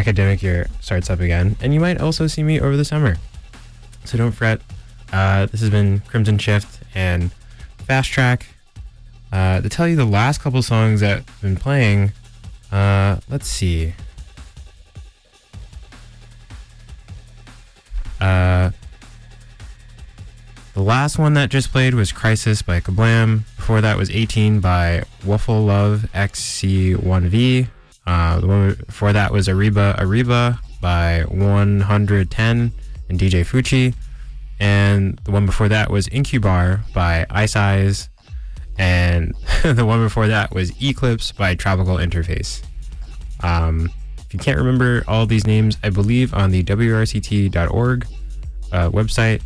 academic year starts up again, and you might also see me over the summer. So don't fret. This has been Crimson Shift and Fast Track. To tell you the last couple songs that I've been playing, let's see. The last one that just played was Crisis by Kablam. Before that was 18 by Waffle Love XC1V. The one before that was Ariba by 110 and DJ Fuchi. And the one before that was Incubar by Ice Eyes. And the one before that was Eclipse by Tropical Interface. If you can't remember all these names, I believe on the WRCT.org website,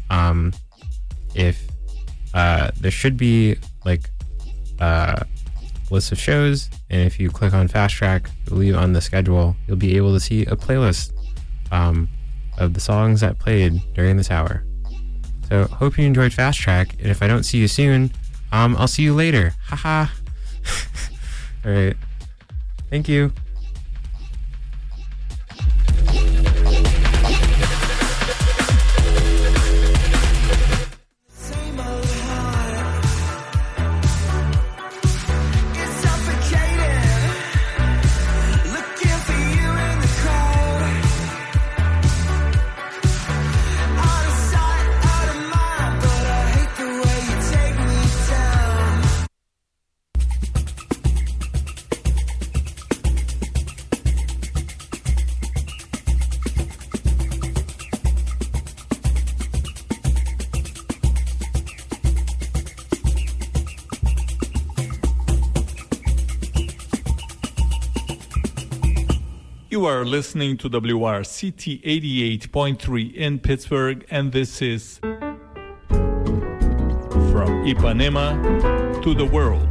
if there should be like a list of shows, and if you click on Fast Track, I believe on the schedule, you'll be able to see a playlist of the songs that played during this hour. So hope you enjoyed Fast Track, and if I don't see you soon, I'll see you later. Haha. All right. Thank you. You are listening to WRCT 88.3 in Pittsburgh, and this is From Ipanema to the World.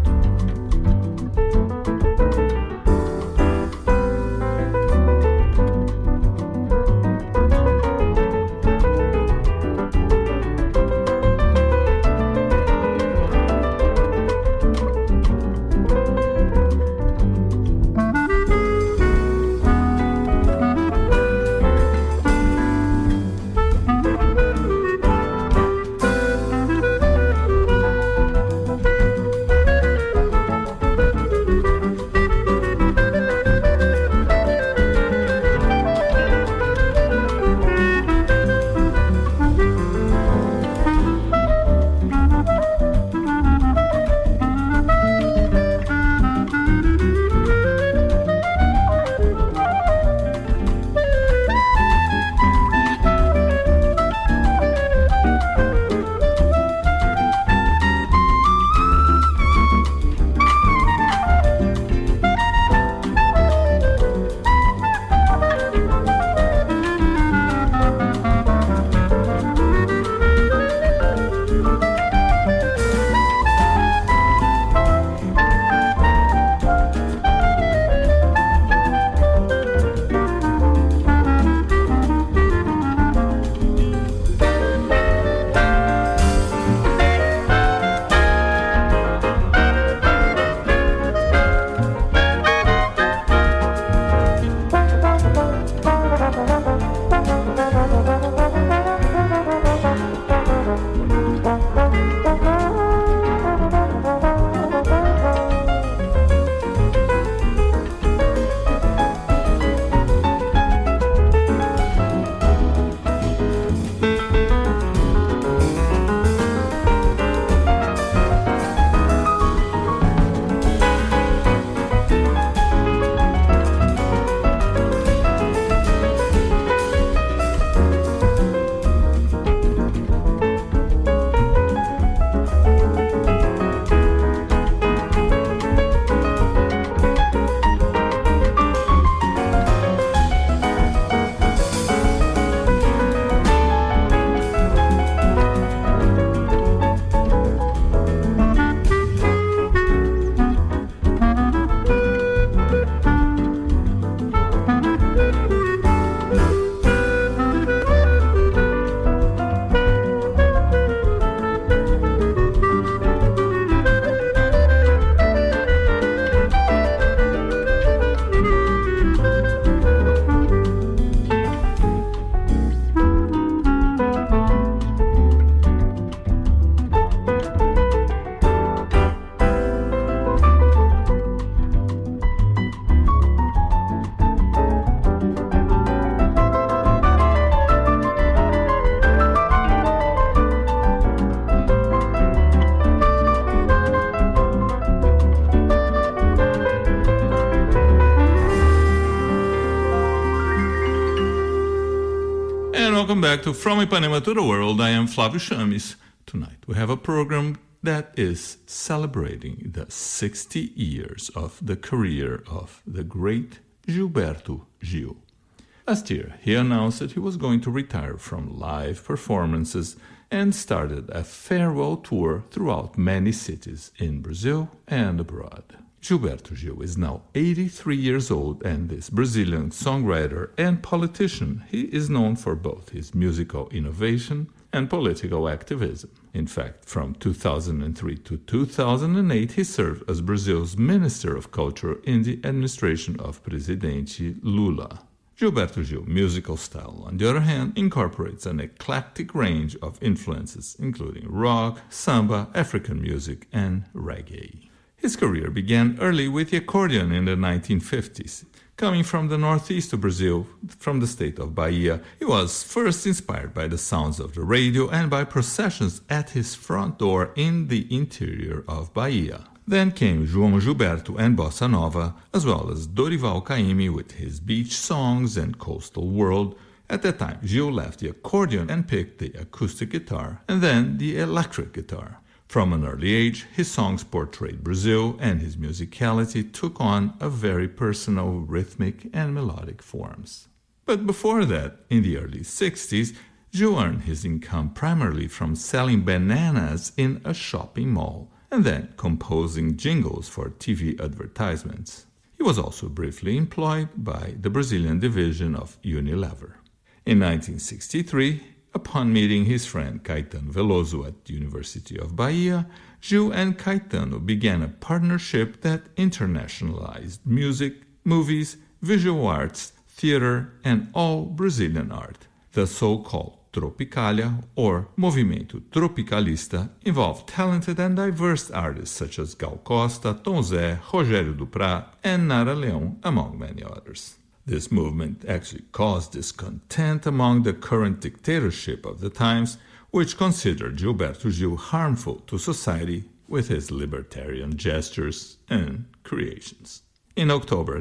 welcome back to From Ipanema to the World. I am Flávio Chames. Tonight we have a program that is celebrating the 60 years of the career of the great Gilberto Gil. Last year, he announced that he was going to retire from live performances and started a farewell tour throughout many cities in Brazil and abroad. Gilberto Gil is now 83 years old, and this Brazilian songwriter and politician, he is known for both his musical innovation and political activism. In fact, from 2003 to 2008, he served as Brazil's Minister of Culture in the administration of Presidente Lula. Gilberto Gil's musical style, on the other hand, incorporates an eclectic range of influences, including rock, samba, African music, and reggae. His career began early with the accordion in the 1950s. Coming from the northeast of Brazil, from the state of Bahia, he was first inspired by the sounds of the radio and by processions at his front door in the interior of Bahia. Then came João Gilberto and Bossa Nova, as well as Dorival Caymmi with his beach songs and coastal world. At that time, Gil left the accordion and picked the acoustic guitar, and then the electric guitar. From an early age, his songs portrayed Brazil, and his musicality took on a very personal, rhythmic, and melodic forms. But before that, in the early 60s, Gil earned his income primarily from selling bananas in a shopping mall, and then composing jingles for TV advertisements. He was also briefly employed by the Brazilian division of Unilever. In 1963, upon meeting his friend Caetano Veloso at the University of Bahia, Gil and Caetano began a partnership that internationalized music, movies, visual arts, theater, and all Brazilian art. The so-called Tropicalia, or Movimento Tropicalista, involved talented and diverse artists such as Gal Costa, Tom Zé, Rogério Duprat, and Nara Leão, among many others. This movement actually caused discontent among the current dictatorship of the times, which considered Gilberto Gil harmful to society with his libertarian gestures and creations. In October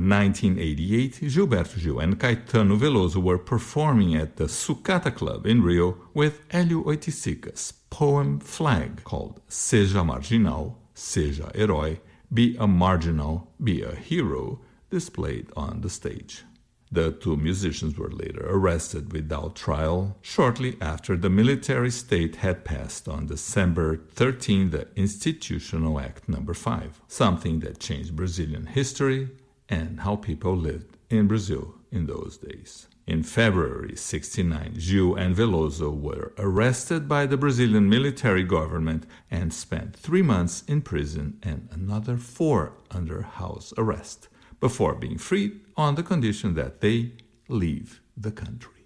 1988, Gilberto Gil and Caetano Veloso were performing at the Sucata Club in Rio with Hélio Oiticica's poem Flag, called Seja Marginal, Seja Herói, Be a Marginal, Be a Hero, displayed on the stage. The two musicians were later arrested without trial shortly after the military state had passed on December 13 the Institutional Act No. 5, something that changed Brazilian history and how people lived in Brazil in those days. In February 1969, Gil and Veloso were arrested by the Brazilian military government and spent 3 months in prison and another 4 under house arrest, before being freed on the condition that they leave the country.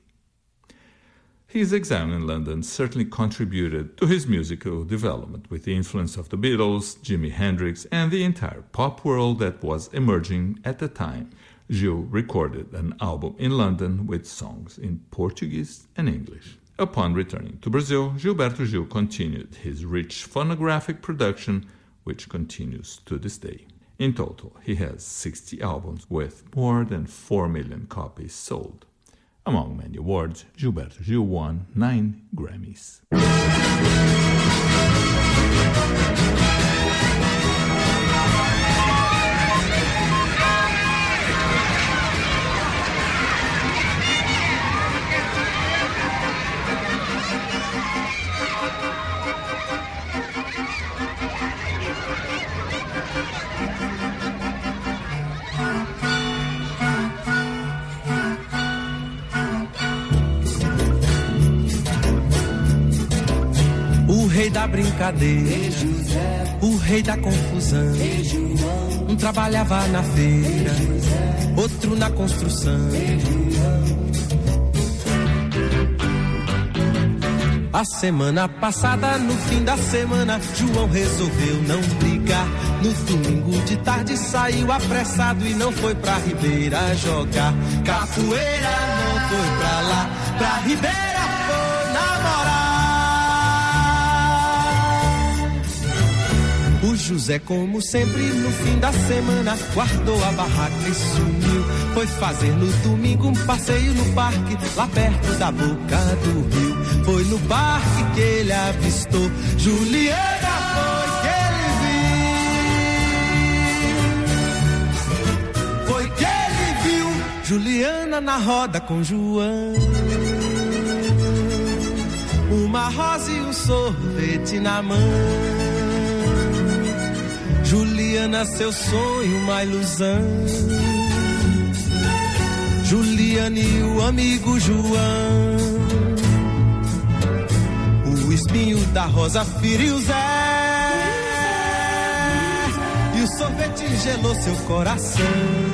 His exile in London certainly contributed to his musical development, with the influence of the Beatles, Jimi Hendrix, and the entire pop world that was emerging at the time. Gil recorded an album in London with songs in Portuguese and English. Upon returning to Brazil, Gilberto Gil continued his rich phonographic production, which continues to this day. In total, he has 60 albums with more than 4 million copies sold. Among many awards, Gilberto Gil won 9 Grammys. O rei da brincadeira, o rei da confusão. Um trabalhava na feira, outro na construção. A semana passada, no fim da semana, João resolveu não brigar. No domingo de tarde saiu apressado e não foi pra Ribeira jogar capoeira, não foi pra lá, pra Ribeira foi namorar. O José, como sempre, no fim da semana, guardou a barraca e sumiu. Foi fazer no domingo um passeio no parque, lá perto da boca do rio. Foi no parque que ele avistou Juliana, foi que ele viu. Foi que ele viu Juliana na roda com João. Uma rosa e um sorvete na mão. Juliana, seu sonho, uma ilusão. Juliana e o amigo João. O espinho da rosa feriu Zé. E o sorvete gelou seu coração.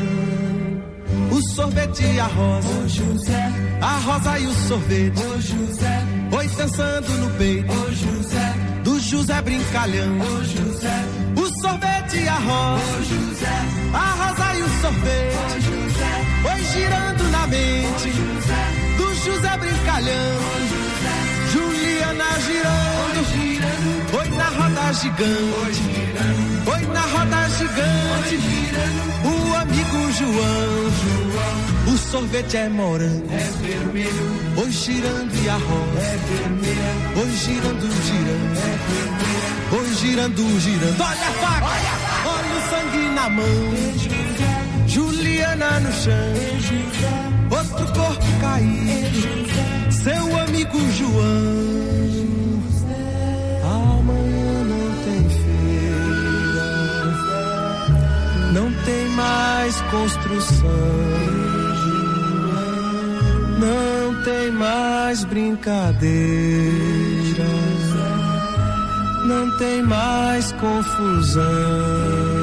O sorvete e a rosa, oh, José. A rosa e o sorvete, oh, José. Foi dançando no peito, oh, José. Do José brincalhão, oh, José. O sorvete e a rosa, oh, José. A rosa e o sorvete, oh, José. Foi girando na mente, oh, José. Do José brincalhão, oh, José. Juliana girando, oh, girando. Foi na roda gigante, oh, girando. Foi na roda gigante, oh, girando. O amigo João, o sorvete é morango, é vermelho. Oi girando e a rosa é vermelha. Oi girando, girando, é vermelha. Oi girando, girando. Olha a faca, olha o sangue na mão. Juliana no chão, outro corpo caído. Seu amigo João. Amanhã não tem feira, não tem mais construção. Não tem mais brincadeira, não tem mais confusão.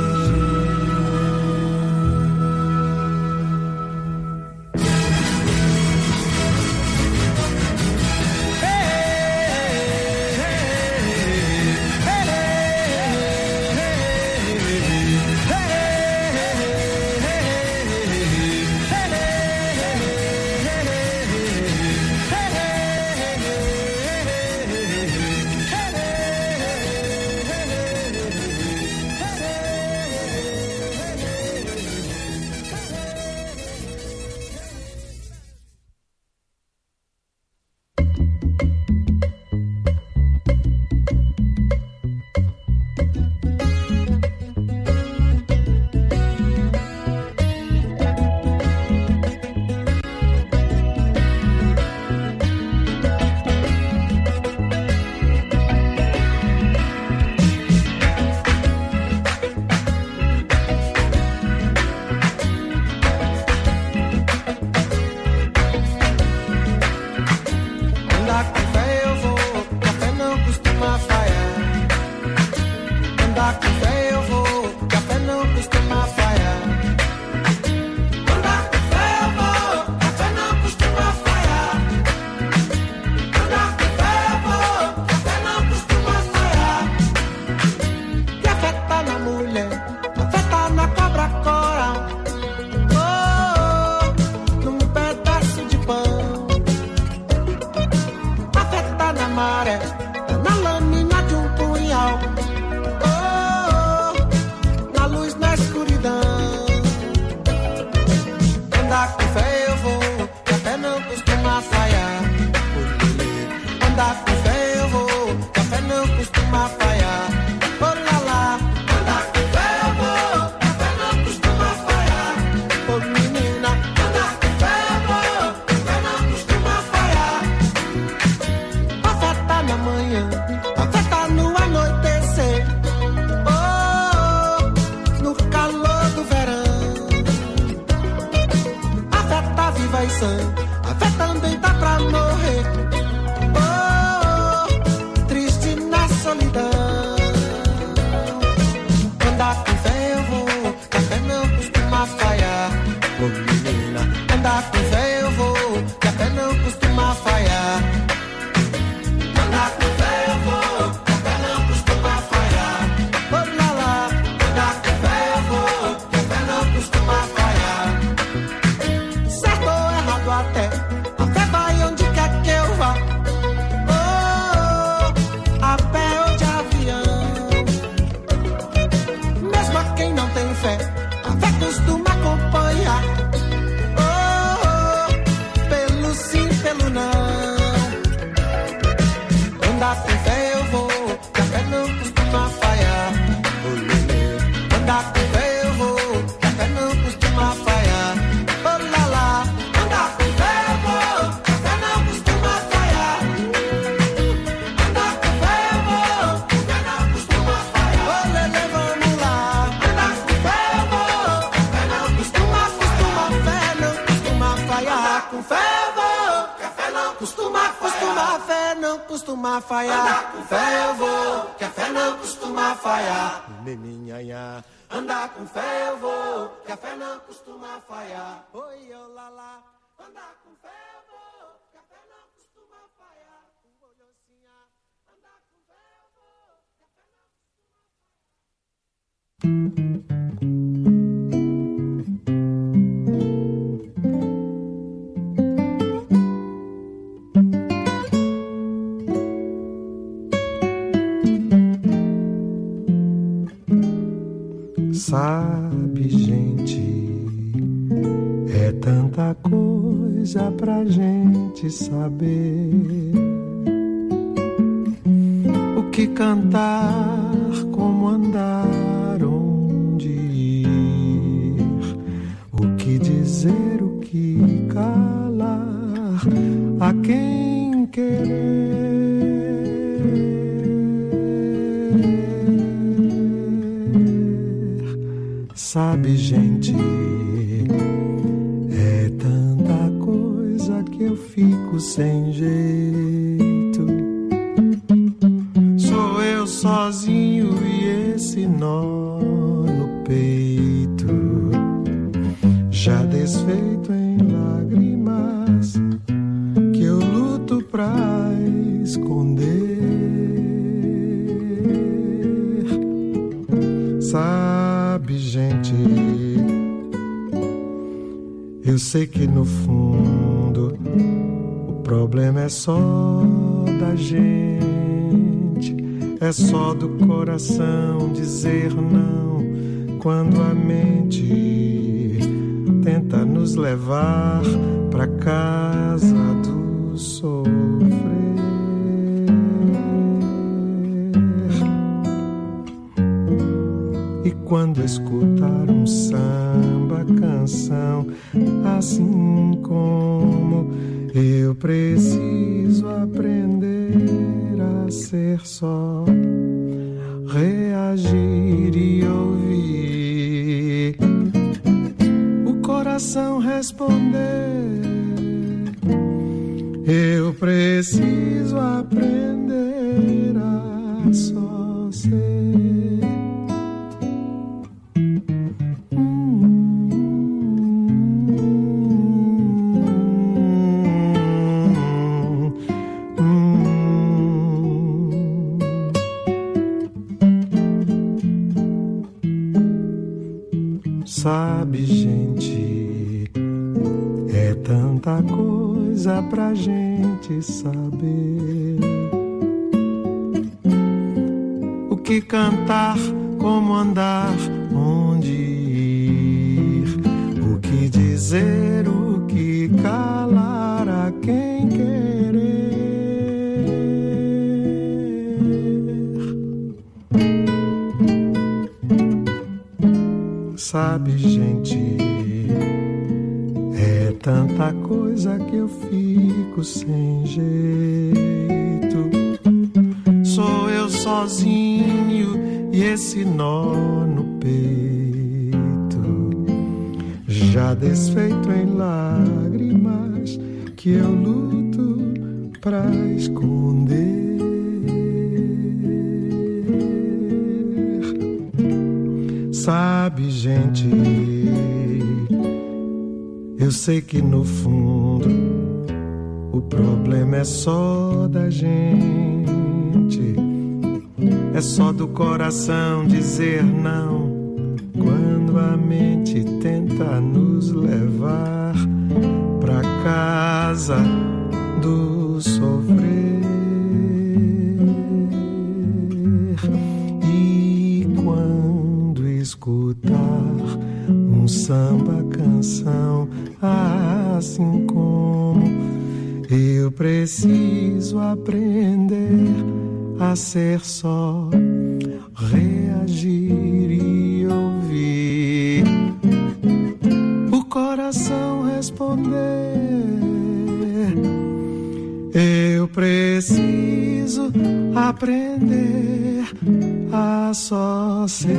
Certo ou errado até com fé eu vou, que a fé não costuma falhar. A fé não costuma falhar. Andar com fé eu vou, que a fé não costuma falhar. Meninhanha. Andar com fé eu vou, que a fé não costuma falhar. Oi, olá lá. Andar com fé eu vou, que a fé não costuma falhar. Andar com fé eu vou, que a fé não Sabe, gente, é tanta coisa pra gente saber. O que cantar, como andar, onde ir. O que dizer, o que calar, a quem querer. Sabe, gente, é tanta coisa que eu fico sem jeito. Sou eu sozinho e esse nó no peito, já desfeito em lágrimas, que eu luto pra esconder. Sabe, gente, eu sei que no fundo o problema é só da gente, é só do coração dizer não quando a mente tenta nos levar pra casa do sofrer. E quando escutar um samba, canção, assim como eu preciso aprender a ser só, reagir e ouvir o coração responder. Eu preciso aprender a só ser. Sabe, gente, é tanta coisa pra gente saber. O que cantar, como andar, onde ir. O que dizer, o que calar, a quem querer. Sabe, gente, é tanta coisa que eu fico sem jeito. Sou eu sozinho e esse nó no peito, já desfeito em lágrimas, que eu luto pra esconder. Sabe, gente, eu sei que no fundo o problema é só da gente, é só do coração dizer não quando a mente tenta nos levar pra casa do sofrer. Escutar um samba, canção, assim como eu preciso aprender a ser só, reagir e ouvir o coração responder. Eu preciso aprender a só ser.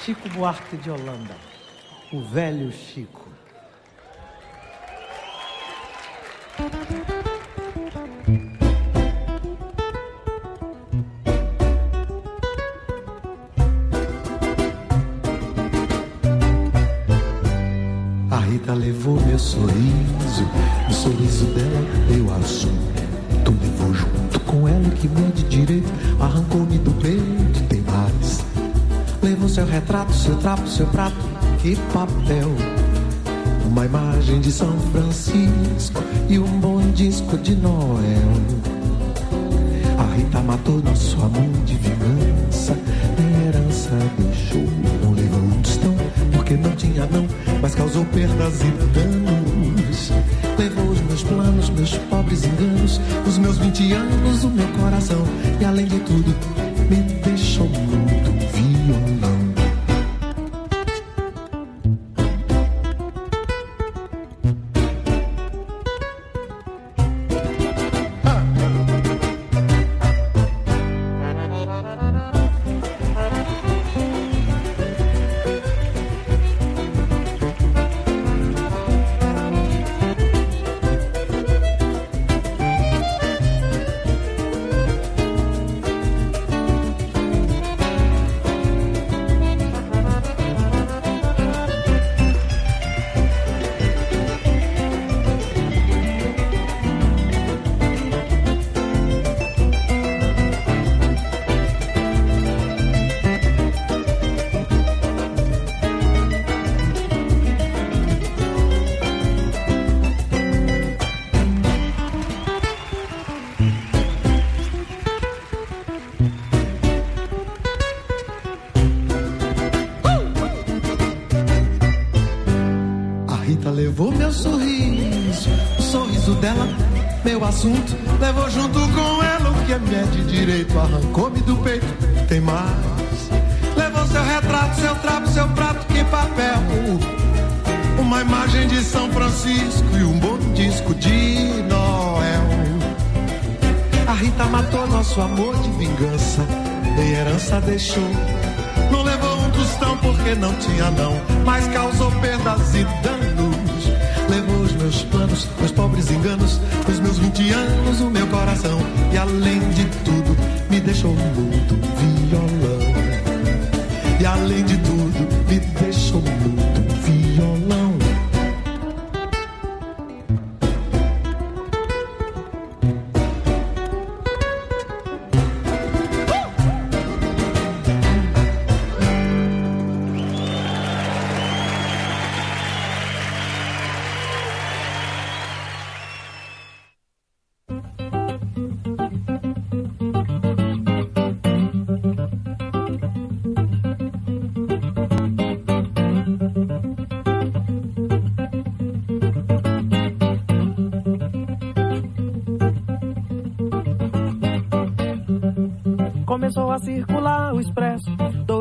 Chico Buarque de Holanda, o velho Chico. A Rita levou meu sorriso, o sorriso dela deu azul. Tu levou junto com ela que mede direito, arrancou-me do peito, tem mais. Levou seu retrato, seu trapo, seu prato, que papel. Uma imagem de São Francisco e um bom disco de Noel. A Rita matou nosso amor de vingança, nem herança deixou. Não levou um tostão, porque não tinha não, mas causou perdas e danos. Levou os meus planos, meus pobres enganos, os meus 20 anos, o meu coração. E além de tudo, me deixou mudo violão. Levou meu sorriso, o sorriso dela, meu assunto. Levou junto com ela o que é de direito, arrancou-me do peito, tem mais. Levou seu retrato, seu trapo, seu prato, que papel. Uma imagem de São Francisco e um bom disco de Noel. A Rita matou nosso amor de vingança, nem herança deixou. Não levou um tostão porque não tinha não, mas causou perdas e danos. Levou os meus planos, meus pobres enganos, os meus 20 anos, o meu coração. E além de tudo, me deixou mudo violão. E além de tudo, me deixou mudo violão. Começou a circular o Expresso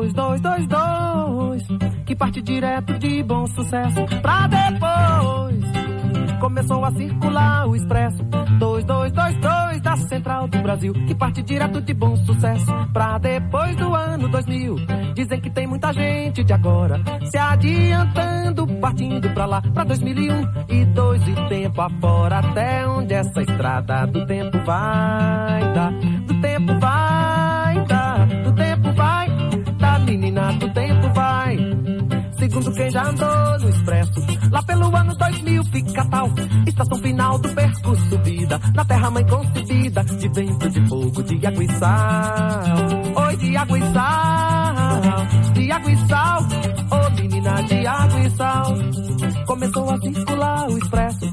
2222, que parte direto de Bom Sucesso pra depois. Começou a circular o Expresso 2222 da Central do Brasil, que parte direto de Bom Sucesso pra depois do ano 2000. Dizem que tem muita gente de agora se adiantando, partindo pra lá, pra 2001 e 2 e tempo afora. Até onde essa estrada do tempo vai dar, do tempo vai dar, do tempo vai dar, menina, do tempo vai. Segundo quem já andou no Expresso, lá pelo ano 2000 fica tal estação final do percurso vida, na terra mãe concebida, de vento, de fogo, de água e sal. Oi, de água e sal, de água e sal, oh menina, de água e sal. Começou a circular o Expresso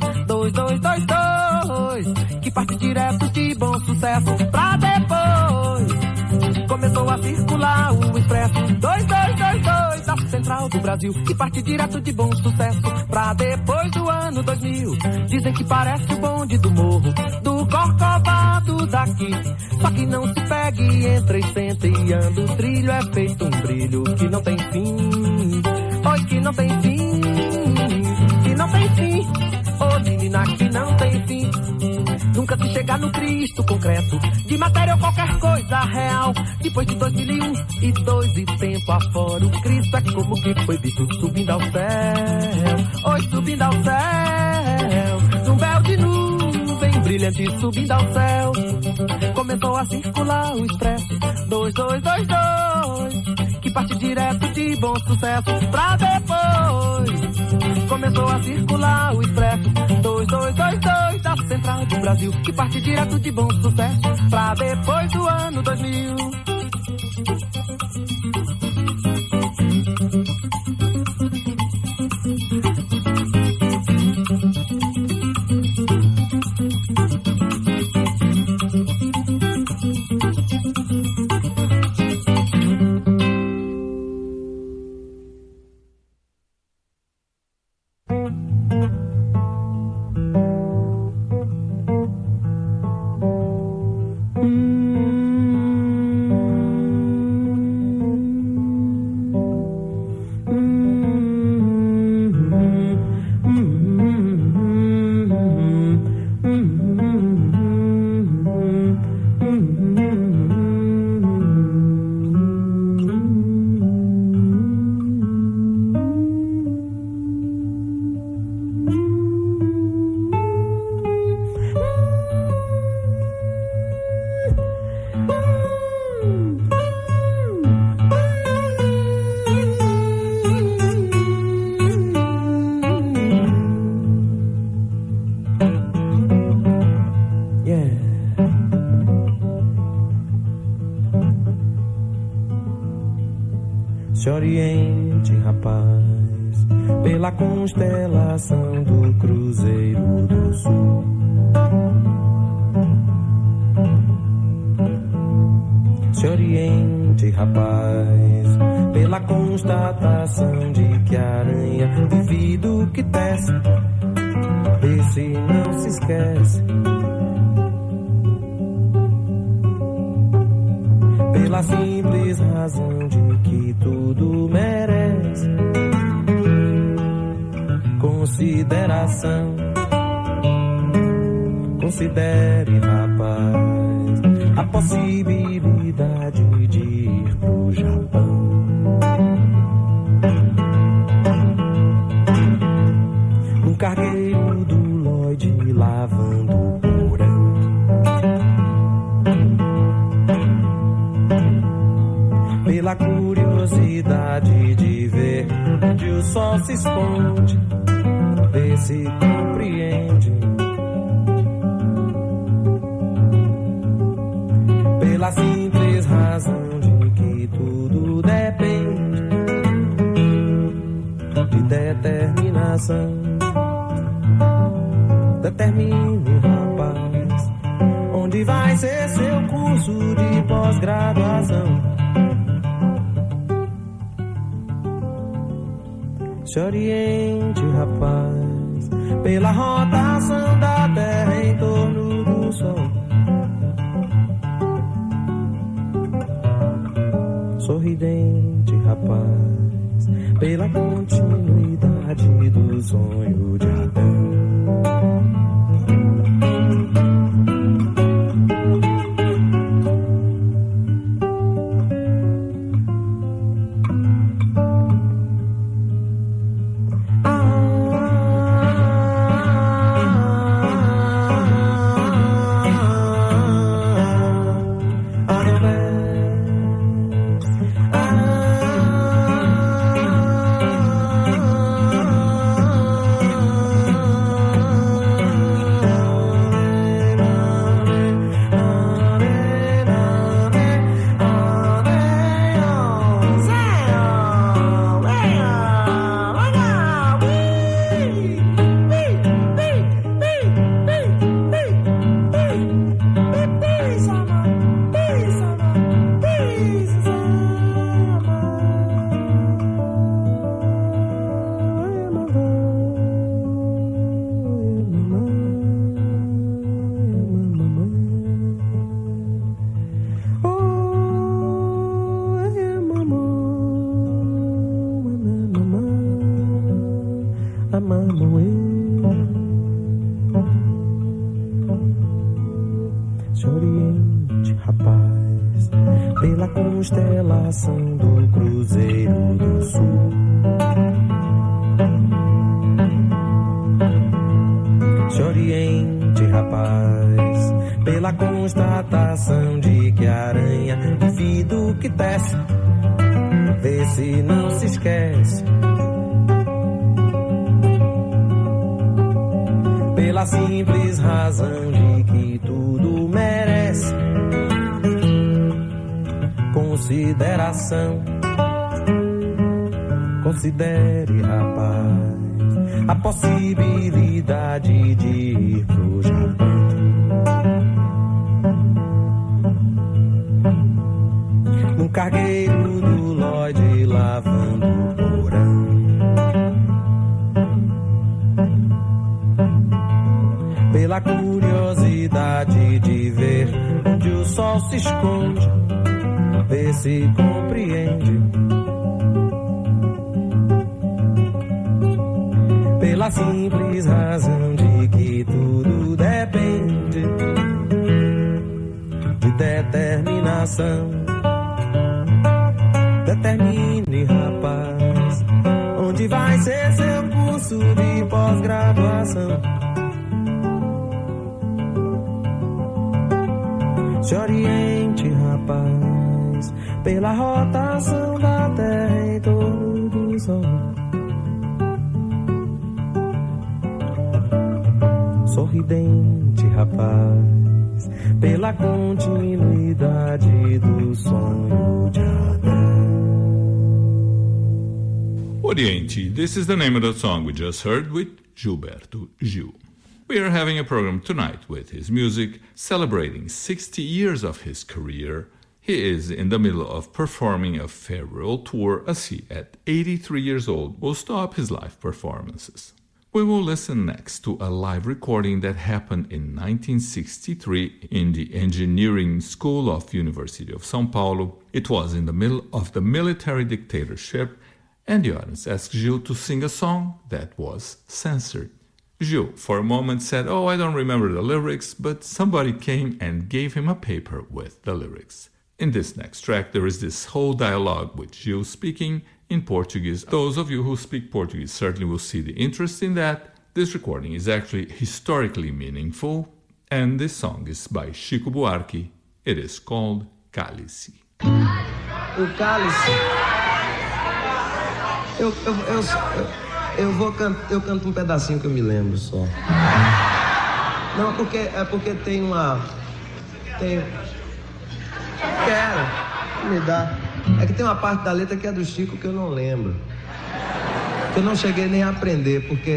2222, que parte direto de Bom Sucesso pra depois. Começou a circular o Expresso 2222 da Central do Brasil, que parte direto de Bom Sucesso pra depois do ano 2000. Dizem que parece o bonde do morro do Corcovado daqui, só que não se pegue, entra e senta e anda. O trilho é feito um brilho que não tem fim. Oi, que não tem fim, que não tem fim. Ô menina, que não tem fim. Nunca se chega no Cristo concreto, de matéria ou qualquer coisa real. Depois de 2001 e tempo afora, o Cristo é como que foi visto subindo ao céu. Oi, subindo ao céu, num véu de nuvem brilhante subindo ao céu. Começou a circular o expresso 2222, que parte direto de Bom Sucesso pra depois. Começou a circular o expresso 2222 da Central do Brasil, que parte direto de Bom Sucesso pra depois do ano 2000. Se oriente, rapaz, pela constelação do Cruzeiro do Sul. Se oriente, rapaz, pela constatação de que a aranha vive do que tece. Esse não se esquece. Pela simples razão de que tudo merece consideração. Considere, rapaz, a possibilidade de ir pro Japão. Um cargueiro do Lloyd lavando o porão. Pela curiosidade de ver onde o sol se esconde, ver se compreende. Pela simples razão de que tudo depende de determinação. Determine, rapaz, onde vai ser seu curso de pós-graduação. Se oriente, rapaz, pela rotação da Terra em torno do Sol. Sorridente, rapaz, pela continuidade do sonho de Adão. constelação do Cruzeiro do Sul. Se oriente, rapaz, pela constatação de que a aranha duvido que tece, vê se não se esquece. Pela simples razão de que tudo merece consideração. Considere, rapaz, a possibilidade de ir pro Japão. Num cargueiro do Lloyd lavando o porão. Pela curiosidade de ver onde o sol se esconde, ver se compreende. Pela simples razão de que tudo depende de determinação. Determine, rapaz, onde vai ser seu curso de pós-graduação. Se oriente, rapaz, pela rotação da Terra em torno do Sol. Sorridente, rapaz, pela continuidade do sonho de Adão. Oriente, this is the name of the song we just heard with Gilberto Gil. We are having a program tonight with his music, celebrating 60 years of his career. He is in the middle of performing a farewell tour as he, at 83 years old, will stop his live performances. We will listen next to a live recording that happened in 1963 in the Engineering School of University of São Paulo. It was in the middle of the military dictatorship, and the audience asked Gil to sing a song that was censored. Gil, for a moment, said, "Oh, I don't remember the lyrics," but somebody came and gave him a paper with the lyrics. In this next track, there is this whole dialogue with Gil speaking in Portuguese. Those of you who speak Portuguese certainly will see the interest in that. This recording is actually historically meaningful, and this song is by Chico Buarque. It is called Cálice. O cálice. Eu canto um pedacinho que eu me lembro só. Não, porque tem uma... Quero, me dá. É que tem uma parte da letra que é do Chico que eu não lembro. Que eu não cheguei nem a aprender, porque...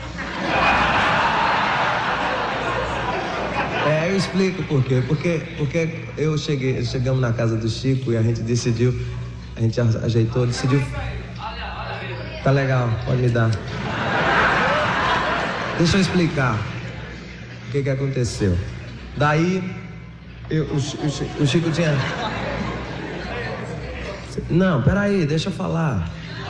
eu explico por quê. Porque chegamos na casa do Chico e a gente decidiu, a gente ajeitou, decidiu... Tá legal, pode me dar. Deixa eu explicar o que aconteceu. Daí, o Chico tinha... Não, peraí, deixa eu falar.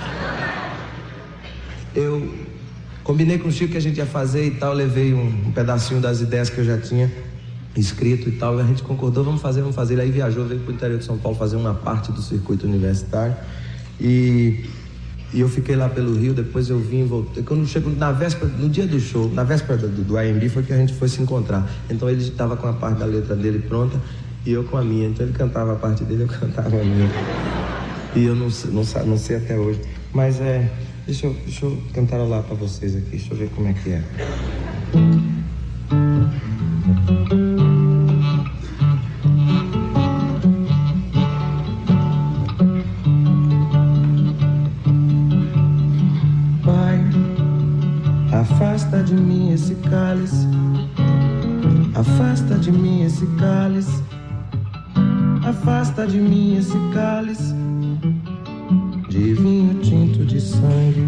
Eu combinei com o Chico que a gente ia fazer e tal, levei um pedacinho das ideias que eu já tinha escrito e tal, e a gente concordou, vamos fazer. Ele aí viajou, veio pro interior de São Paulo fazer uma parte do circuito universitário e eu fiquei lá pelo Rio, depois eu vim e voltei. Quando chego na véspera, no dia do show, na véspera do AMB, foi que a gente foi se encontrar. Então ele estava com a parte da letra dele pronta e eu com a minha. Então ele cantava a parte dele, eu cantava a minha. E eu não sei até hoje. Mas deixa eu cantarolar pra vocês aqui, deixa eu ver como é que é. Afasta de mim esse cálice, afasta de mim esse cálice, afasta de mim esse cálice de vinho tinto de sangue.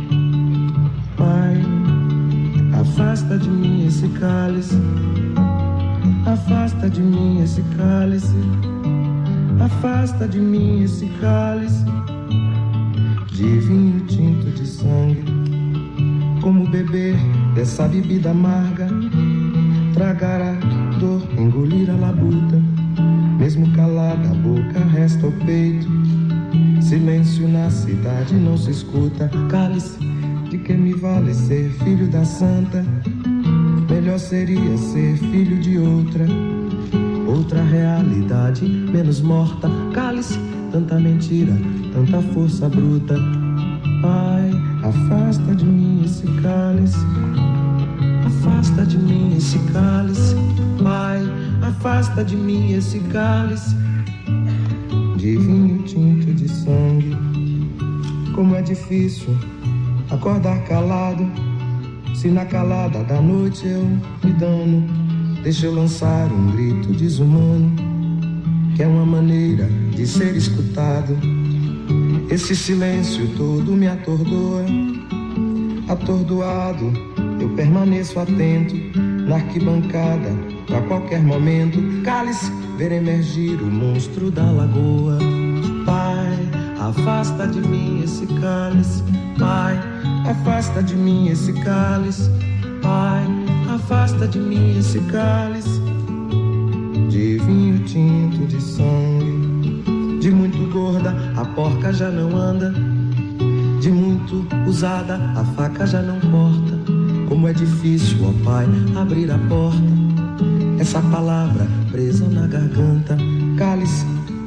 Pai, afasta de mim esse cálice, afasta de mim esse cálice, afasta de mim esse cálice de vinho tinto de sangue. Como beber dessa bebida amarga, tragar a dor, engolir a labuta, mesmo calada a boca resta o peito. Silêncio na cidade não se escuta. Cale-se, de que me vale ser filho da santa? Melhor seria ser filho de outra realidade, menos morta. Cale-se, tanta mentira, tanta força bruta. Pai, afasta de mim esse cálice. Afasta de mim esse cálice. Pai, afasta de mim esse cálice de vinho tinto de sangue. Como é difícil acordar calado, se na calada da noite eu me dano. Deixa eu lançar um grito desumano, que é uma maneira de ser escutado. Esse silêncio todo me atordoa. Atordoado, eu permaneço atento na arquibancada, pra qualquer momento. Cale-se, ver emergir o monstro da lagoa. Pai, afasta de mim esse cálice. Pai, afasta de mim esse cálice. Pai, afasta de mim esse cálice de vinho tinto de sangue. De muito gorda a porca já não anda, de muito usada a faca já não corta. Como é difícil, ó Pai, abrir a porta, essa palavra presa na garganta. Cale-se,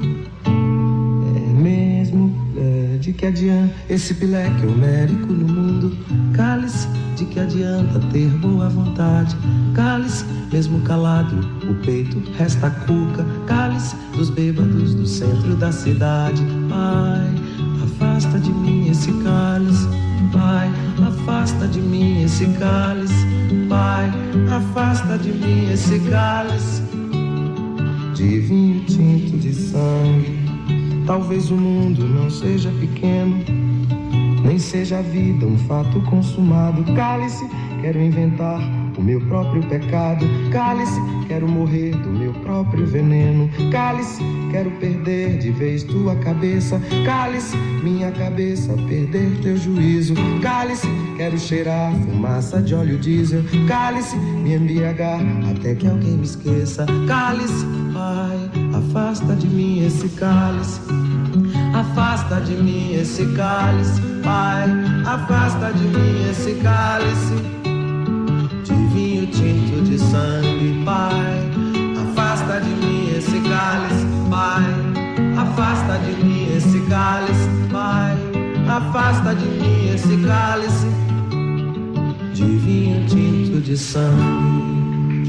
é mesmo, de que adianta esse pileque homérico no mundo? Cale-se, de que adianta ter boa vontade? Cale-se, mesmo calado, o peito resta a cuca. Cale-se dos bêbados do centro da cidade. Pai, afasta de mim esse cálice. Pai, afasta de mim esse cálice. Pai, afasta de mim esse cálice de vinho tinto de sangue. Talvez o mundo não seja pequeno, nem seja a vida um fato consumado. Cale-se, quero inventar o meu próprio pecado. Cale-se, quero morrer do meu próprio veneno. Cale-se, quero perder de vez tua cabeça. Cale-se, minha cabeça, perder teu juízo. Cale-se, quero cheirar fumaça de óleo diesel. Cale-se, me embriagar até que alguém me esqueça. Cale-se, Pai, afasta de mim esse cálice. Afasta de mim esse cálice. Pai, afasta de mim esse cálice de vinho tinto de sangue. Pai, afasta de mim esse cálice. Pai, afasta de mim esse cálice. Pai, afasta de mim esse cálice de vinho tinto de sangue.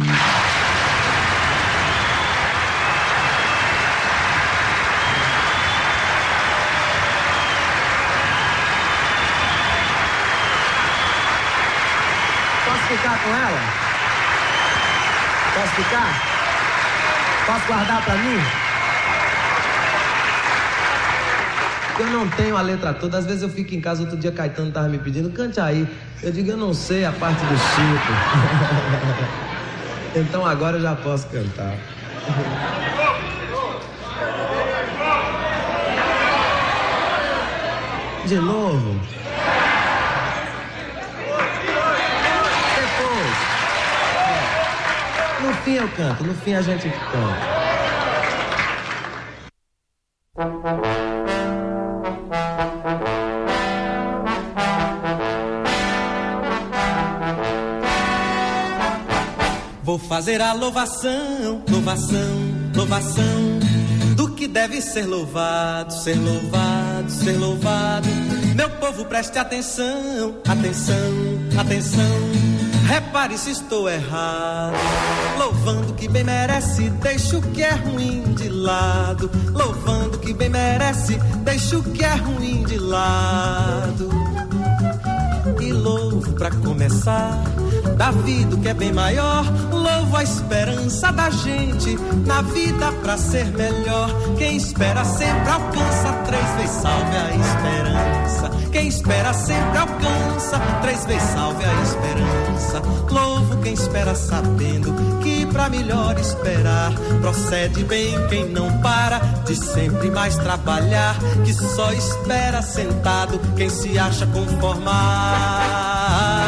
Posso ficar com ela? Posso ficar? Posso guardar pra mim? Eu não tenho a letra toda. Às vezes eu fico em casa, outro dia Caetano tava me pedindo, cante aí. Eu digo, eu não sei a parte do Chico. Então agora eu já posso cantar. De novo. No fim eu canto, no fim a gente canta. Vou fazer a louvação, louvação, louvação do que deve ser louvado, ser louvado, ser louvado. Meu povo, preste atenção, atenção, atenção. Repare se estou errado. Louvando que bem merece, deixa o que é ruim de lado. Louvando que bem merece, deixa o que é ruim de lado. E louvo pra começar da vida o que é bem maior. Louvo a esperança da gente na vida pra ser melhor. Quem espera sempre alcança, 3 vezes salve a esperança. Quem espera sempre alcança, 3 vezes salve a esperança. Louvo quem espera sabendo que pra melhor esperar procede bem quem não para de sempre mais trabalhar, que só espera sentado quem se acha conformado.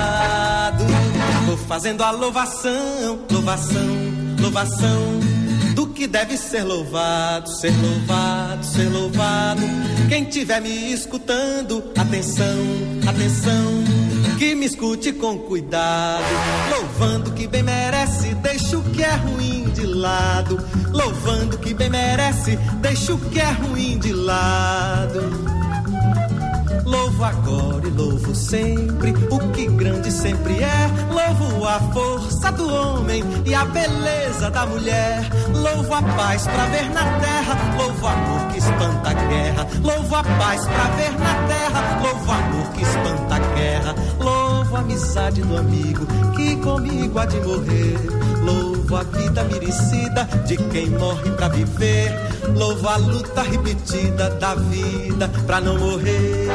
Vou fazendo a louvação, louvação, louvação do que deve ser louvado, ser louvado, ser louvado. Quem tiver me escutando, atenção, atenção, que me escute com cuidado. Louvando que bem merece, deixa o que é ruim de lado. Louvando que bem merece, deixa o que é ruim de lado. Louvo agora e louvo sempre o que grande sempre é. Louvo a força do homem e a beleza da mulher. Louvo a paz pra ver na terra, louvo o amor que espanta a guerra. Louvo a paz pra ver na terra, louvo o amor que espanta a guerra. Louvo a amizade do amigo que comigo há de morrer. Louvo a vida merecida de quem morre pra viver. Louvo a luta repetida da vida pra não morrer.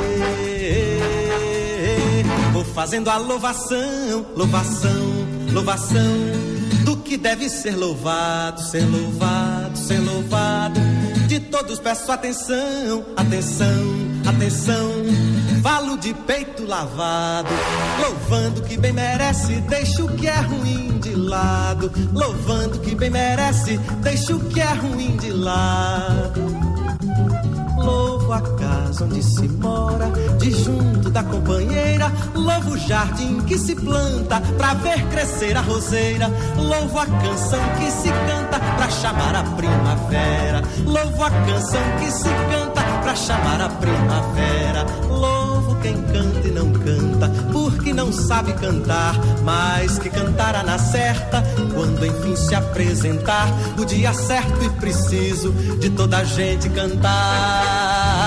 Vou fazendo a louvação, louvação, louvação do que deve ser louvado, ser louvado, ser louvado. De todos peço atenção, atenção, atenção. Falo de peito lavado, louvando que bem merece, deixa o que é ruim de lado. Louvando que bem merece, deixa o que é ruim de lado. Louvo a casa onde se mora, de junto da companheira. Louvo o jardim que se planta pra ver crescer a roseira. Louvo a canção que se canta pra chamar a primavera. Louvo a canção que se canta pra chamar a primavera. Louvo quem canta e não canta, porque não sabe cantar, mas que cantará na certa, quando enfim se apresentar o dia certo e preciso de toda a gente cantar.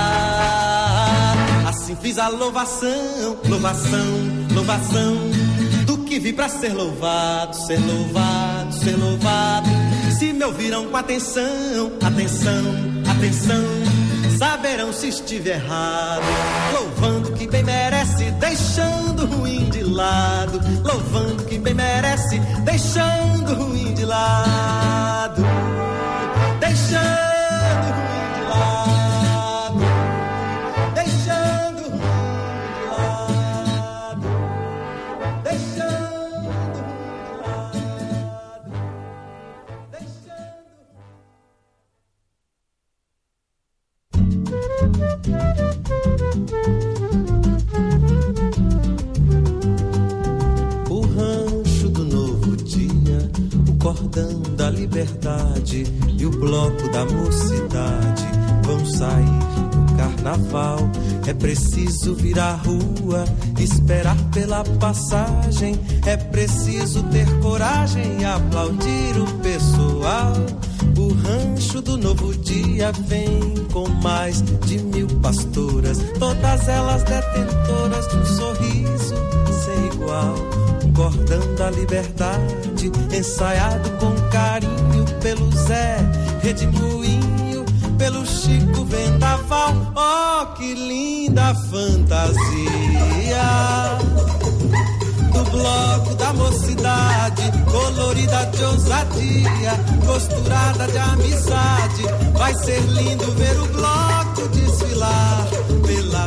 Assim fiz a louvação, louvação, louvação do que vi pra ser louvado, ser louvado, ser louvado. Se me ouviram com atenção, atenção, atenção, saberão se estive errado. Louvando que bem merece, deixando o ruim de lado. Louvando que bem merece, deixando o ruim de lado. Deixando o ruim de lado. Deixando o ruim de lado. Deixando o ruim de lado. O rancho do novo dia, o cordão da liberdade e o bloco da mocidade vão sair do carnaval. É preciso vir à rua, esperar pela passagem. É preciso ter coragem e aplaudir o pessoal. O rancho do novo dia vem com mais de 1000 pastoras, todas elas detentoras de um sorriso sem igual. O cordão da liberdade, ensaiado com carinho pelo Zé Redemoinho, pelo Chico Vendaval. Oh, que linda fantasia! Do bloco da mocidade, colorida de ousadia, costurada de amizade. Vai ser lindo ver o bloco desfilar pela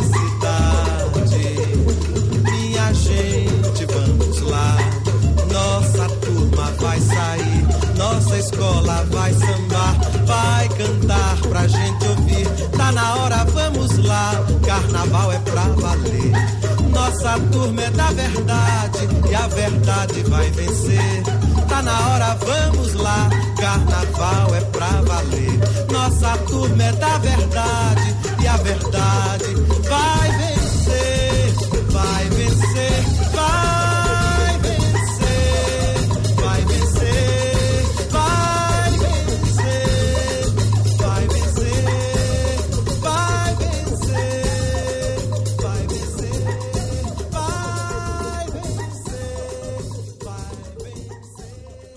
cidade. Minha gente, vamos lá. Nossa turma vai sair, nossa escola vai sambar, vai cantar pra gente ouvir. Tá na hora, vamos lá, carnaval é pra valer. Nossa turma é da verdade e a verdade vai vencer. Tá na hora, vamos lá, carnaval é pra valer. Nossa turma é da verdade e a verdade vai vencer, vai vencer, vai vencer, vai vencer, vai vencer, vai vencer, vai vencer, vai vencer, vai vencer, vai vencer.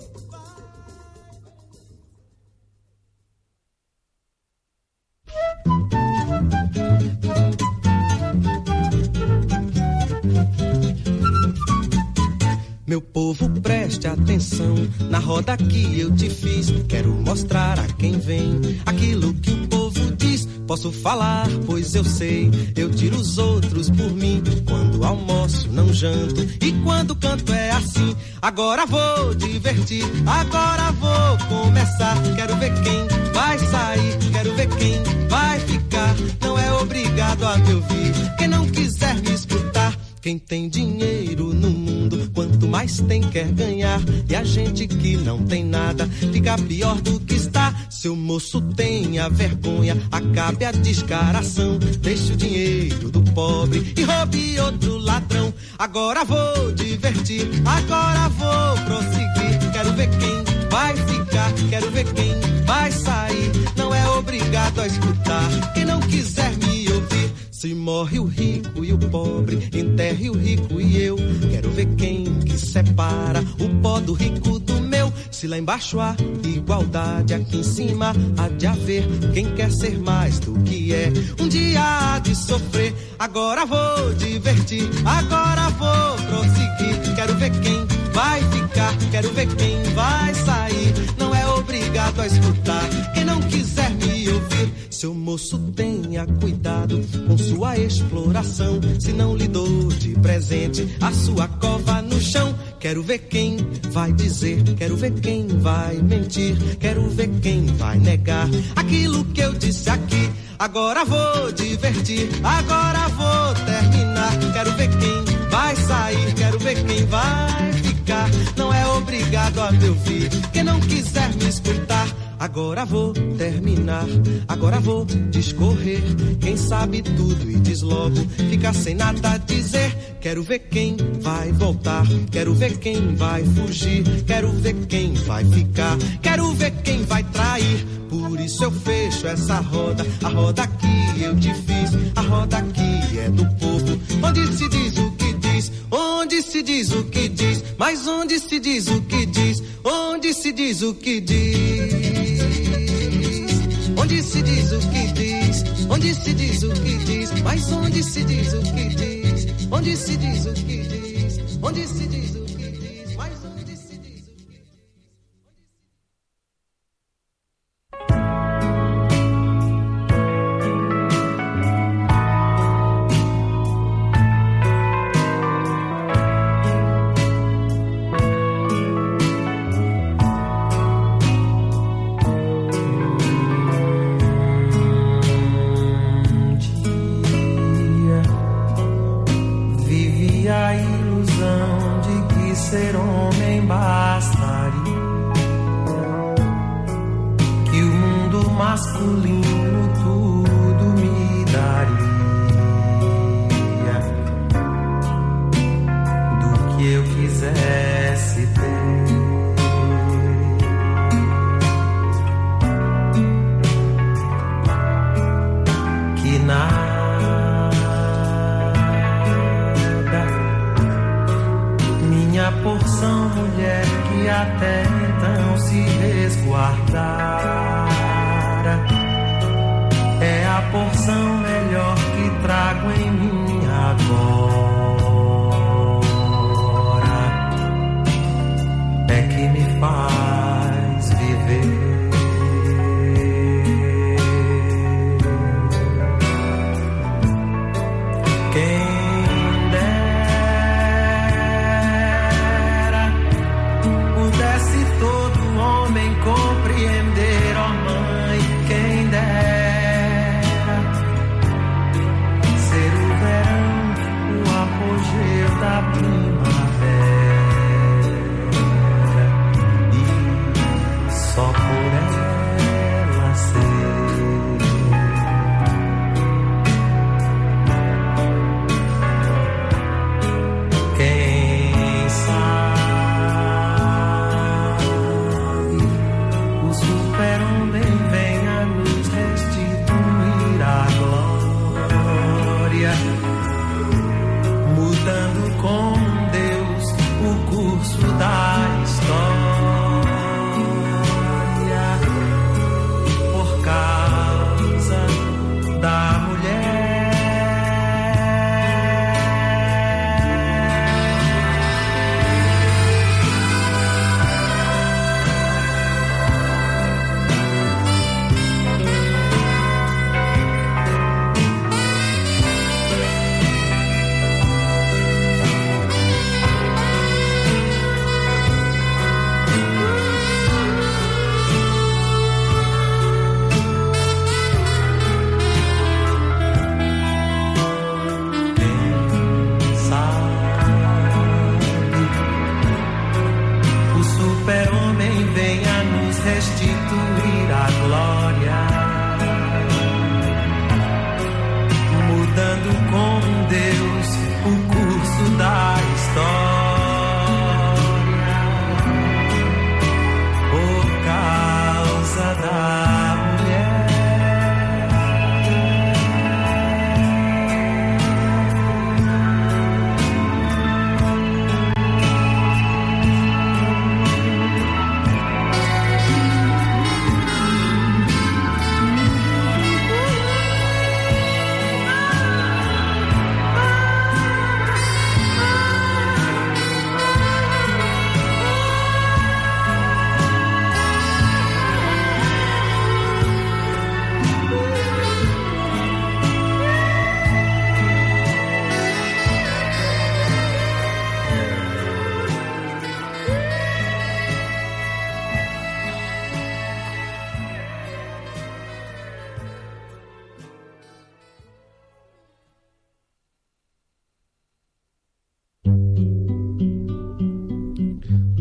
Meu povo, preste atenção na roda que eu te fiz. Quero mostrar a quem vem aquilo que o povo diz. Posso falar, pois eu sei, eu tiro os outros por mim. Quando almoço não janto e quando canto é assim. Agora vou divertir, agora vou começar. Quero ver quem vai sair, quero ver quem vai ficar. Não é obrigado a me ouvir, quem não quiser me escutar. Quem tem dinheiro no mundo, quanto mais tem quer ganhar. E a gente que não tem nada, fica pior do que está. Seu moço tenha vergonha, acabe a descaração. Deixe o dinheiro do pobre e roube outro ladrão. Agora vou divertir, agora vou prosseguir. Quero ver quem vai ficar, quero ver quem vai sair. Não é obrigado a escutar, quem não quiser me ouvir. Se morre o rico e o pobre, enterre o rico e eu. Quero ver quem que separa o pó do rico do meu. Se lá embaixo há igualdade, aqui em cima há de haver quem quer ser mais do que é. Um dia há de sofrer, agora vou divertir, agora vou prosseguir. Quero ver quem vai ficar, quero ver quem vai sair. Não é obrigado a escutar, quem não quiser me ouvir. Seu moço tenha cuidado com sua exploração, se não lhe dou de presente a sua cova no chão. Quero ver quem vai dizer, quero ver quem vai mentir, quero ver quem vai negar aquilo que eu disse aqui. Agora vou divertir, agora vou terminar. Quero ver quem vai sair, quero ver quem vai ficar. Não é obrigado a me ouvir, quem não quiser me escutar. Agora vou terminar, agora vou discorrer. Quem sabe tudo e diz logo, fica sem nada a dizer. Quero ver quem vai voltar, quero ver quem vai fugir, quero ver quem vai ficar, quero ver quem vai trair. Por isso eu fecho essa roda, a roda que eu te fiz, a roda que é do povo, onde se diz o que diz, onde se diz o que diz, mas onde se diz o que diz, onde se diz o que diz. Onde se diz o que diz, onde se diz o que diz, mas onde se diz o que diz, onde se diz o que diz, onde se diz o que diz, mas onde se diz o que diz. Ser homem bastaria, que o mundo masculino tudo me daria, do que eu quisesse ter. Que nada minha porção, mulher, que até então se resguardara, é a porção melhor que trago em mim agora, é que me faz viver. Compreender, ó mãe, quem dera ser o verão, o apogeu da primavera, e só por ela ser. Quem sabe super-homem venha nos restituir a glória, mudando com Deus o curso da história, por causa da mulher.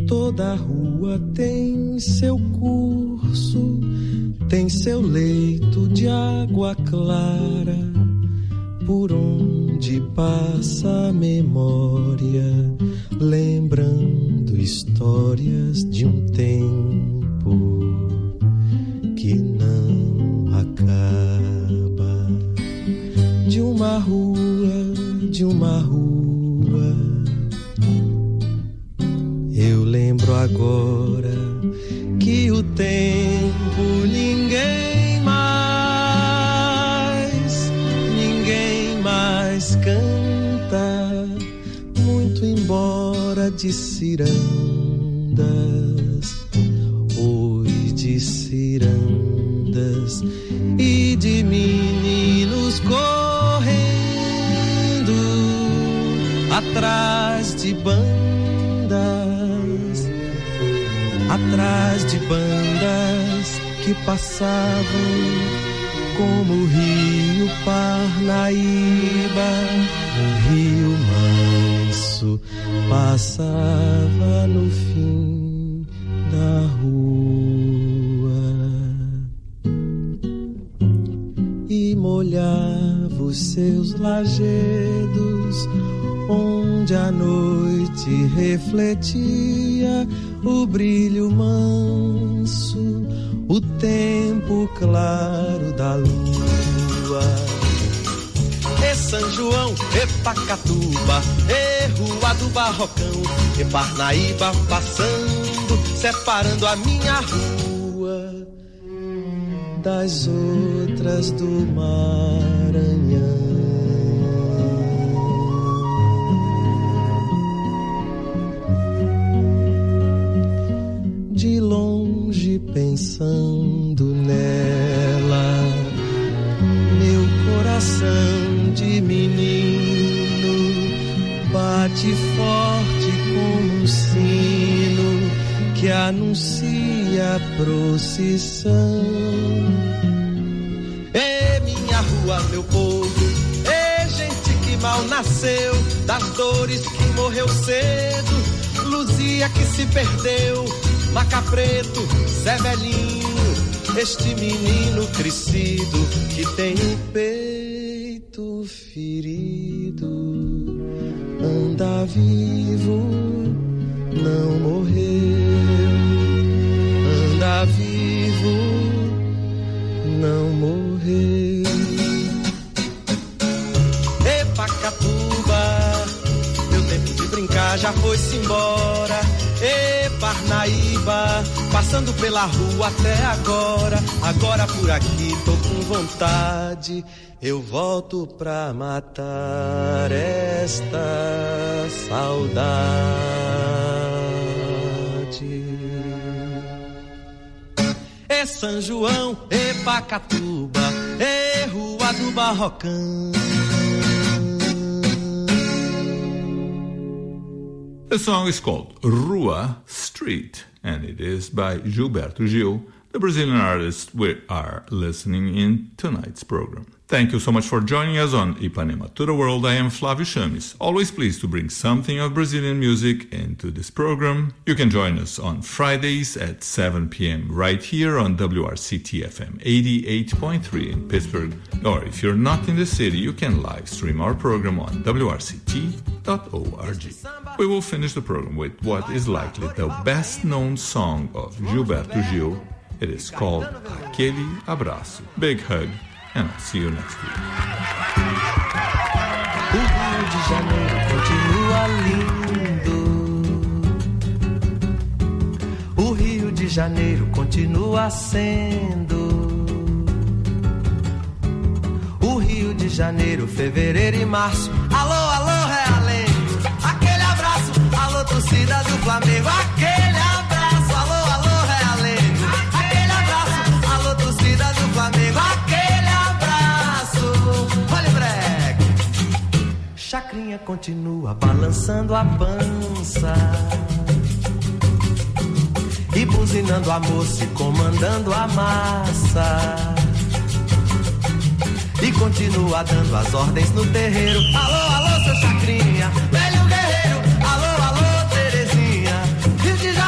Toda rua tem seu curso, tem seu leito de água clara, por onde passa a memória, lembrando histórias de um tempo que não acaba. De uma rua, eu lembro agora que o tempo ninguém mais canta, muito embora de cirandas, oi de cirandas e de meninos correndo atrás de bandas que passavam como o rio Parnaíba, o rio manso passava no fim da rua e molhava os seus lajedos, onde a noite refletia o brilho manso, o tempo claro da lua. E São João, e Pacatuba, e Rua do Barrocão, e Parnaíba passando, separando a minha rua das outras do Maranhão. De longe pensando nela, meu coração de menino bate forte como um sino que anuncia a procissão. Ê, minha rua, meu povo, ê, gente que mal nasceu, das dores que morreu cedo, Luzia que se perdeu, Maca Preto, Zé Velhinho, este menino crescido que tem o peito ferido, anda vivo, não morreu, anda vivo, não morreu. E Pacatuba, meu tempo de brincar já foi-se embora. E Parnaíba, passando pela rua até agora, agora por aqui tô com vontade, eu volto pra matar esta saudade. E São João, e Pacatuba, e Rua do Barrocão. The song is called Rua Street, and it is by Gilberto Gil, the Brazilian artist we are listening in tonight's program. Thank you so much for joining us on Ipanema to the World. I am Flávio Chames, always pleased to bring something of Brazilian music into this program. You can join us on Fridays at 7 p.m. right here on WRCT-FM 88.3 in Pittsburgh. Or if you're not in the city, you can live stream our program on WRCT.org. We will finish the program with what is likely the best-known song of Gilberto Gil. It is called Aquele Abraço. Big hug, and I'll see you next week. O Rio de Janeiro continua lindo. O Rio de Janeiro continua sendo. O Rio de Janeiro, fevereiro e março. Alô, alô, Realengo. Aquele abraço. Alô, torcida do Flamengo. Aquele abraço. Alô, alô, Realengo. Aquele abraço. Alô, torcida do Flamengo. Aquele abraço. Olha o breque. Chacrinha continua balançando a pança e buzinando a moça e comandando a massa. E continua dando as ordens no terreiro. Alô, alô, seu Chacrinha, velho guerreiro. Alô, alô, Terezinha. Rio de Janeiro.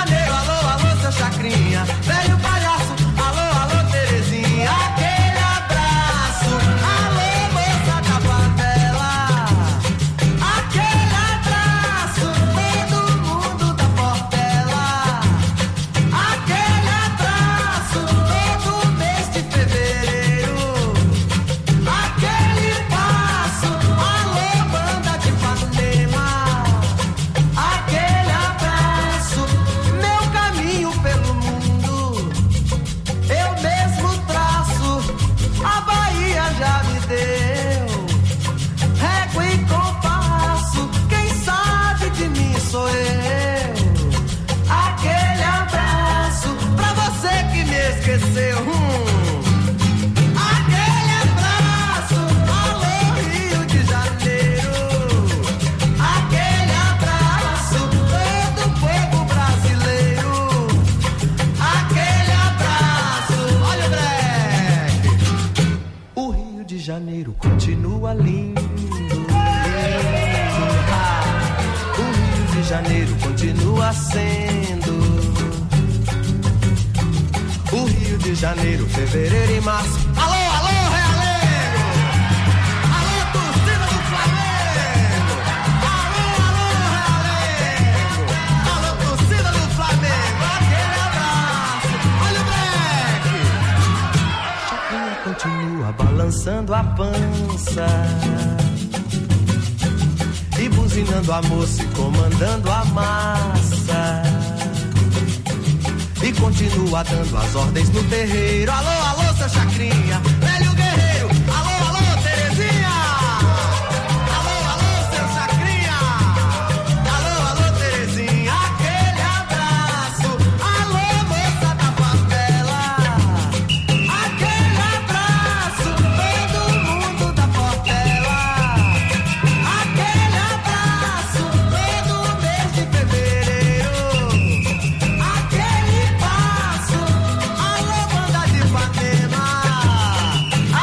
Janeiro continua lindo. O Rio de Janeiro continua sendo o Rio de Janeiro, fevereiro e março. Alô, alô, Realengo! Alô, torcida do Flamengo! Alô, alô, Realengo! Alô, torcida do Flamengo! Aquele abraço! Olha o breque! Chacrinha continua balançando a pança e buzinando a moça e comandando a massa. E continua dando as ordens no terreiro. Alô, alô, seu Chacrinha, velho guerreiro. Alô, alô, Terezinha. Alô, alô, seu Chacrinha. Alô, alô, Terezinha, aquele abraço. Alô, moça da favela, aquele abraço. Todo mundo da Portela, aquele abraço. Todo mês de fevereiro, aquele passo. Alô, banda de Ipanema,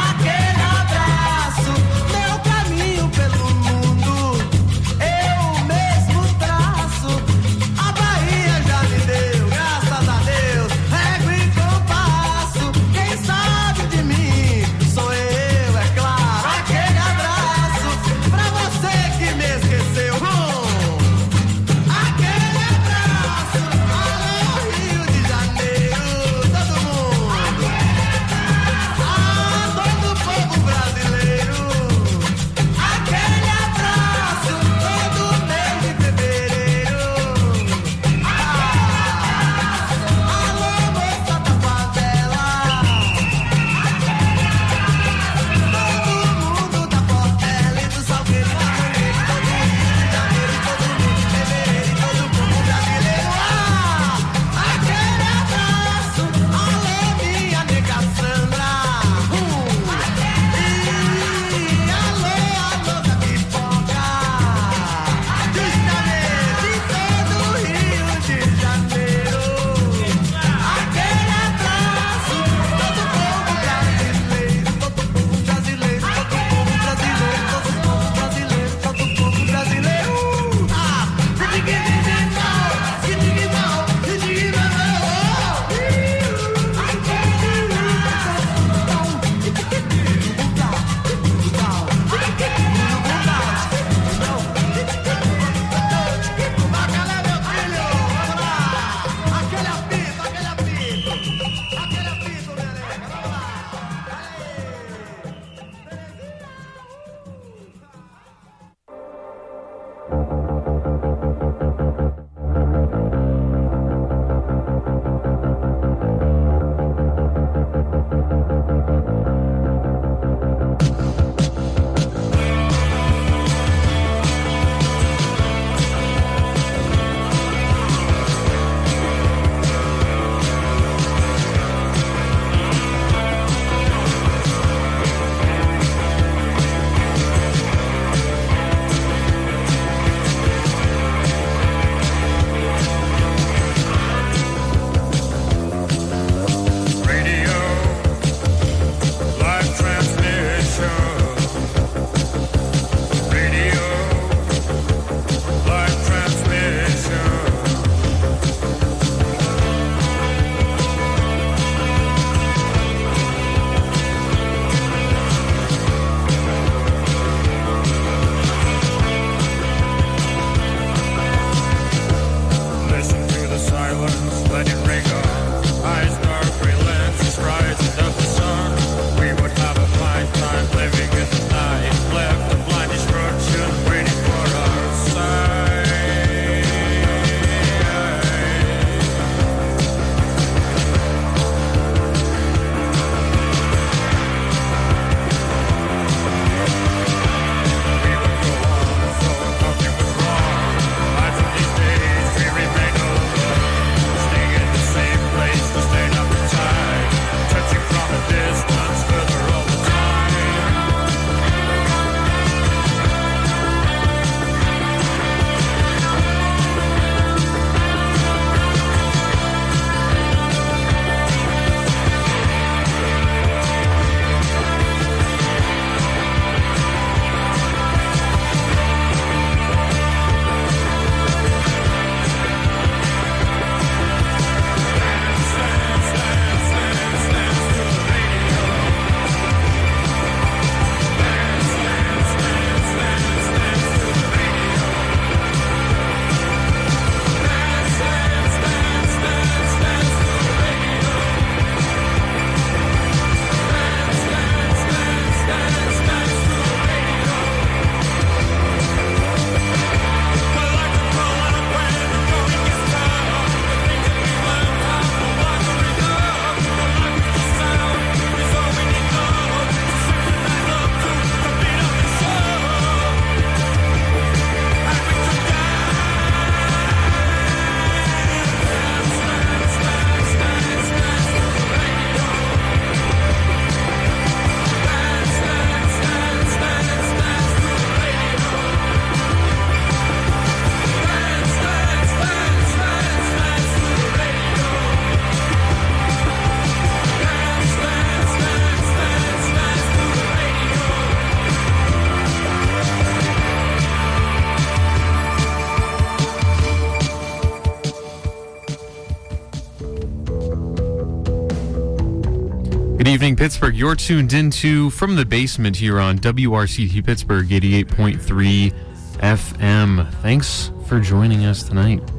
Good evening, Pittsburgh. You're tuned into From the Basement here on WRCT Pittsburgh 88.3 FM. Thanks for joining us tonight.